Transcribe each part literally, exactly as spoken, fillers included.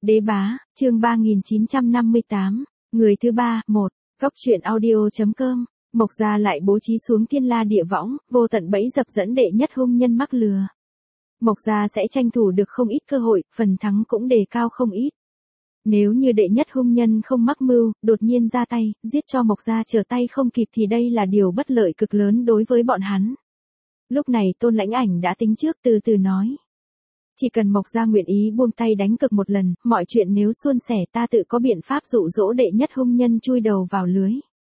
Đế bá, chương ba nghìn chín trăm năm mươi tám, người thứ ba, một, Cóc truyện audio.com, Mộc Gia lại bố trí xuống thiên la địa võng, vô tận bẫy dập dẫn đệ nhất hung nhân mắc lừa. Mộc Gia sẽ tranh thủ được không ít cơ hội, phần thắng cũng đề cao không ít. Nếu như đệ nhất hung nhân không mắc mưu, đột nhiên ra tay, giết cho Mộc Gia trở tay không kịp thì đây là điều bất lợi cực lớn đối với bọn hắn. Lúc này Tôn Lãnh Ảnh đã tính trước từ từ nói. Chỉ cần Mộc Gia nguyện ý buông tay đánh cược một lần, mọi chuyện nếu suôn sẻ ta tự có biện pháp dụ dỗ đệ nhất hung nhân chui đầu vào lưới.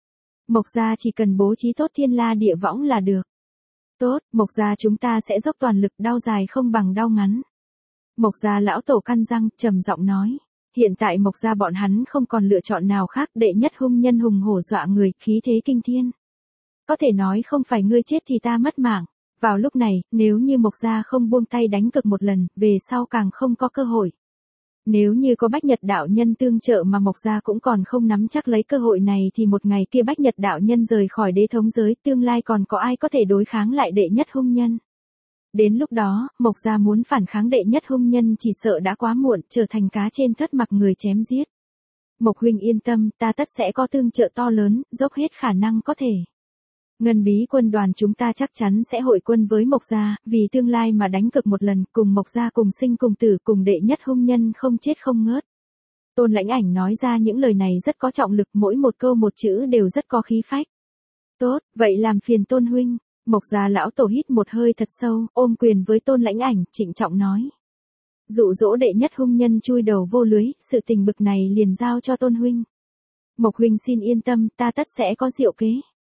Mộc Gia chỉ cần bố trí tốt thiên la địa võng là được. Tốt, Mộc Gia chúng ta sẽ dốc toàn lực, đao dài không bằng đao ngắn. Mộc Gia lão tổ căn răng, trầm giọng nói. Hiện tại Mộc Gia bọn hắn không còn lựa chọn nào khác, đệ nhất hung nhân hùng hổ dọa người, khí thế kinh thiên. Có thể nói không phải ngươi chết thì ta mất mạng. Vào lúc này, nếu như Mộc Gia không buông tay đánh cược một lần, về sau càng không có cơ hội. Nếu như có Bách Nhật đạo nhân tương trợ mà Mộc Gia cũng còn không nắm chắc lấy cơ hội này thì một ngày kia Bách Nhật đạo nhân rời khỏi đế thống giới, tương lai còn có ai có thể đối kháng lại đệ nhất hung nhân. Đến lúc đó, Mộc Gia muốn phản kháng đệ nhất hung nhân chỉ sợ đã quá muộn, trở thành cá trên thớt mặc người chém giết. Mộc huynh yên tâm, ta tất sẽ có tương trợ to lớn, dốc hết khả năng có thể. Ngân bí quân đoàn chúng ta chắc chắn sẽ hội quân với Mộc Gia, vì tương lai mà đánh cược một lần, cùng Mộc Gia cùng sinh cùng tử, cùng đệ nhất hung nhân không chết không ngớt. Tôn Lãnh Ảnh nói ra những lời này rất có trọng lực, mỗi một câu một chữ đều rất có khí phách. Tốt, vậy làm phiền Tôn huynh. Mộc Gia lão tổ hít một hơi thật sâu, ôm quyền với Tôn Lãnh Ảnh, trịnh trọng nói. Dụ dỗ đệ nhất hung nhân chui đầu vô lưới, sự tình bực này liền giao cho Tôn huynh. Mộc huynh xin yên tâm, ta tất sẽ có diệu kế.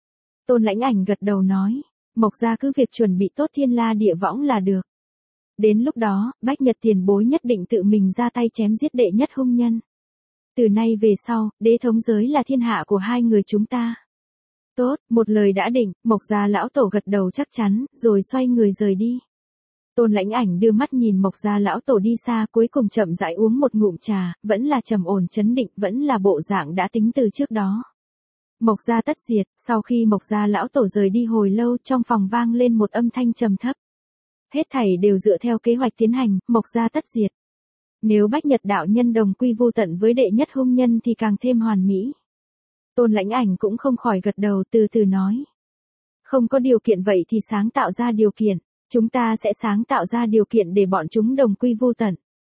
Tôn Lãnh Ảnh gật đầu nói, Mộc Gia cứ việc chuẩn bị tốt thiên la địa võng là được. Đến lúc đó, Bách Nhật tiền bối nhất định tự mình ra tay chém giết đệ nhất hung nhân. Từ nay về sau, đế thống giới là thiên hạ của hai người chúng ta. Tốt, một lời đã định, Mộc Gia lão tổ gật đầu chắc chắn, rồi xoay người rời đi. Tôn Lãnh Ảnh đưa mắt nhìn Mộc Gia lão tổ đi xa, cuối cùng chậm rãi uống một ngụm trà, vẫn là trầm ổn chấn định, vẫn là bộ dạng đã tính từ trước đó. Mộc Gia tất diệt, sau khi Mộc Gia lão tổ rời đi hồi lâu, trong phòng vang lên một âm thanh trầm thấp. Hết thảy đều dựa theo kế hoạch tiến hành, Mộc Gia tất diệt. Nếu Bách Nhật đạo nhân đồng quy vu tận với đệ nhất hung nhân thì càng thêm hoàn mỹ. Tôn Lãnh Ảnh cũng không khỏi gật đầu, từ từ nói. Không có điều kiện vậy thì sáng tạo ra điều kiện, chúng ta sẽ sáng tạo ra điều kiện để bọn chúng đồng quy vu tận.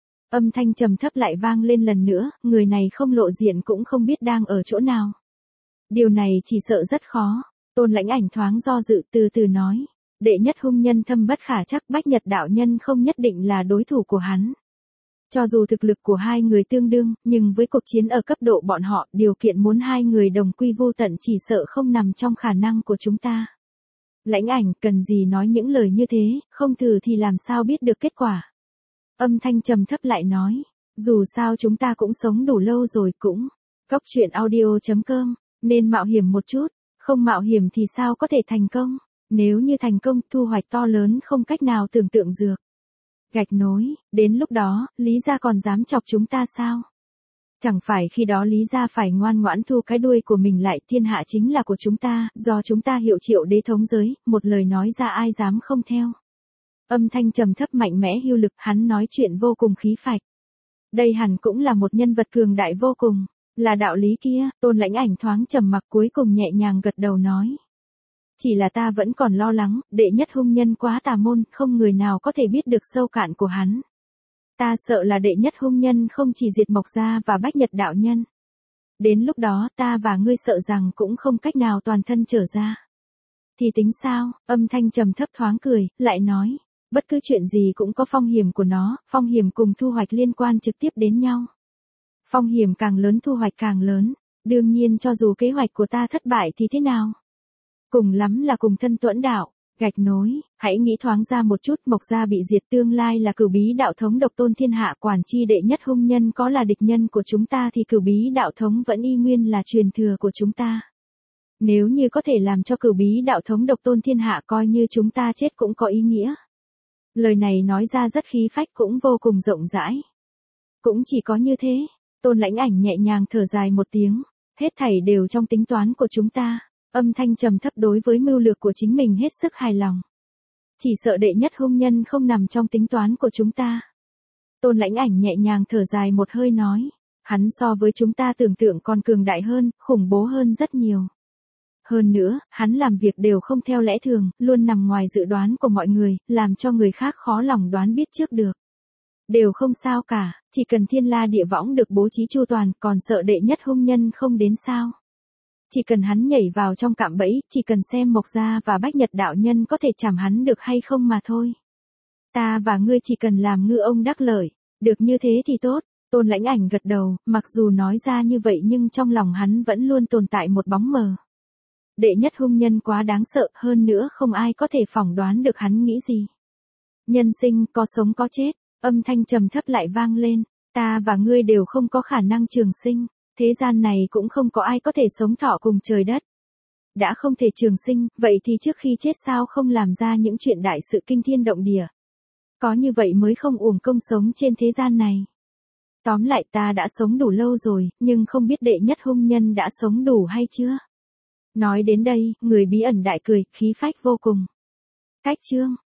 Âm thanh trầm thấp lại vang lên lần nữa, người này không lộ diện cũng không biết đang ở chỗ nào. Điều này chỉ sợ rất khó. Tôn Lãnh Ảnh thoáng do dự, từ từ nói. Đệ nhất hung nhân thâm bất khả chắc, Bách Nhật đạo nhân không nhất định là đối thủ của hắn. Cho dù thực lực của hai người tương đương, nhưng với cuộc chiến ở cấp độ bọn họ, điều kiện muốn hai người đồng quy vô tận chỉ sợ không nằm trong khả năng của chúng ta. Lãnh Ảnh, cần gì nói những lời như thế, không thử thì làm sao biết được kết quả. Âm thanh trầm thấp lại nói. Dù sao chúng ta cũng sống đủ lâu rồi, cũng. Cóc truyện audio.com. Nên mạo hiểm một chút, không mạo hiểm thì sao có thể thành công, nếu như thành công thu hoạch to lớn không cách nào tưởng tượng dược. Gạch nối, đến lúc đó, Lý Gia còn dám chọc chúng ta sao? Chẳng phải khi đó Lý Gia phải ngoan ngoãn thu cái đuôi của mình lại, thiên hạ chính là của chúng ta, do chúng ta hiệu triệu đế thống giới, một lời nói ra ai dám không theo. Âm thanh trầm thấp mạnh mẽ hưu lực, hắn nói chuyện vô cùng khí phách. Đây hẳn cũng là một nhân vật cường đại vô cùng. Là đạo lý kia, Tôn Lãnh Ảnh thoáng trầm mặc cuối cùng nhẹ nhàng gật đầu nói. Chỉ là ta vẫn còn lo lắng, đệ nhất hung nhân quá tà môn, không người nào có thể biết được sâu cạn của hắn. Ta sợ là đệ nhất hung nhân không chỉ diệt Mộc Gia và Bách Nhật đạo nhân. Đến lúc đó ta và ngươi sợ rằng cũng không cách nào toàn thân trở ra. Thì tính sao, âm thanh trầm thấp thoáng cười, lại nói. Bất cứ chuyện gì cũng có phong hiểm của nó, phong hiểm cùng thu hoạch liên quan trực tiếp đến nhau. Phong hiểm càng lớn thu hoạch càng lớn, đương nhiên cho dù kế hoạch của ta thất bại thì thế nào? Cùng lắm là cùng thân tuẫn đạo, gạch nối, hãy nghĩ thoáng ra một chút, Mộc Gia bị diệt tương lai là Cửu Bí đạo thống độc tôn thiên hạ, quản chi đệ nhất hung nhân có là địch nhân của chúng ta thì Cửu Bí đạo thống vẫn y nguyên là truyền thừa của chúng ta. Nếu như có thể làm cho Cửu Bí đạo thống độc tôn thiên hạ coi như chúng ta chết cũng có ý nghĩa. Lời này nói ra rất khí phách cũng vô cùng rộng rãi. Cũng chỉ có như thế. Tôn Lãnh Ảnh nhẹ nhàng thở dài một tiếng, hết thảy đều trong tính toán của chúng ta, âm thanh trầm thấp đối với mưu lược của chính mình hết sức hài lòng. Chỉ sợ đệ nhất hung nhân không nằm trong tính toán của chúng ta. Tôn Lãnh Ảnh nhẹ nhàng thở dài một hơi nói. Hắn so với chúng ta tưởng tượng còn cường đại hơn, khủng bố hơn rất nhiều. Hơn nữa, hắn làm việc đều không theo lẽ thường, luôn nằm ngoài dự đoán của mọi người, làm cho người khác khó lòng đoán biết trước được. Đều không sao cả, chỉ cần thiên la địa võng được bố trí chu toàn, còn sợ đệ nhất hung nhân không đến sao. Chỉ cần hắn nhảy vào trong cạm bẫy, chỉ cần xem Mộc Gia và Bách Nhật đạo nhân có thể chảm hắn được hay không mà thôi. Ta và ngươi chỉ cần làm ngư ông đắc lợi, được như thế thì tốt. Tôn Lãnh Ảnh gật đầu, mặc dù nói ra như vậy nhưng trong lòng hắn vẫn luôn tồn tại một bóng mờ. Đệ nhất hung nhân quá đáng sợ, hơn nữa không ai có thể phỏng đoán được hắn nghĩ gì. Nhân sinh, có sống có chết, âm thanh trầm thấp lại vang lên, ta và ngươi đều không có khả năng trường sinh, thế gian này cũng không có ai có thể sống thọ cùng trời đất. Đã không thể trường sinh, vậy thì trước khi chết sao không làm ra những chuyện đại sự kinh thiên động địa. Có như vậy mới không uổng công sống trên thế gian này. Tóm lại ta đã sống đủ lâu rồi, nhưng không biết đệ nhất hung nhân đã sống đủ hay chưa. Nói đến đây, người bí ẩn đại cười, khí phách vô cùng. Cách chương